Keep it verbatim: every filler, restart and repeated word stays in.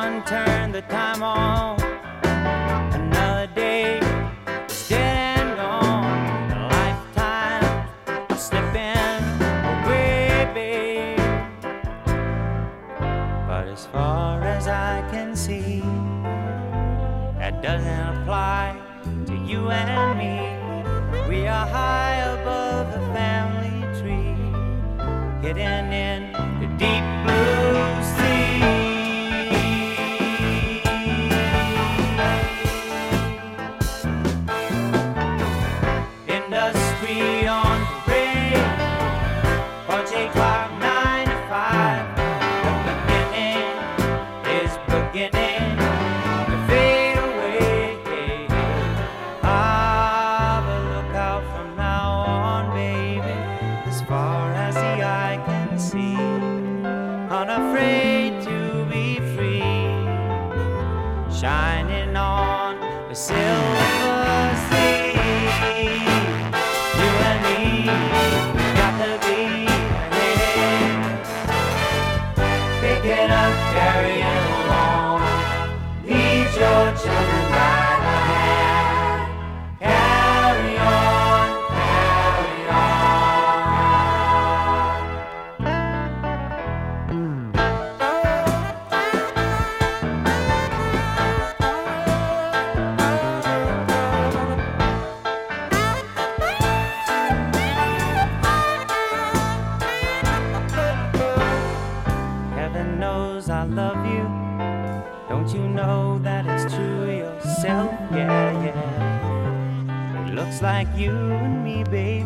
Someone turn the time on. Another day is dead and gone. A lifetime is slipping away, babe. But as far as I can see, that doesn't apply to you and me. We are high above the family tree, hidden in the deep blue sea. Industry on parade, punching clock nine to five. The beginning is beginning to fade away. Ah, but look out from now on, baby, as far as the eye can see. Unafraid to be free, shining on the silver sea. You and me, we got to be ahead. Pick it up, carry it along. Lead your children by the hand. Carry on, carry Heaven knows I love you. Don't you know that it's true yourself? Yeah, yeah. It looks like you and me, baby.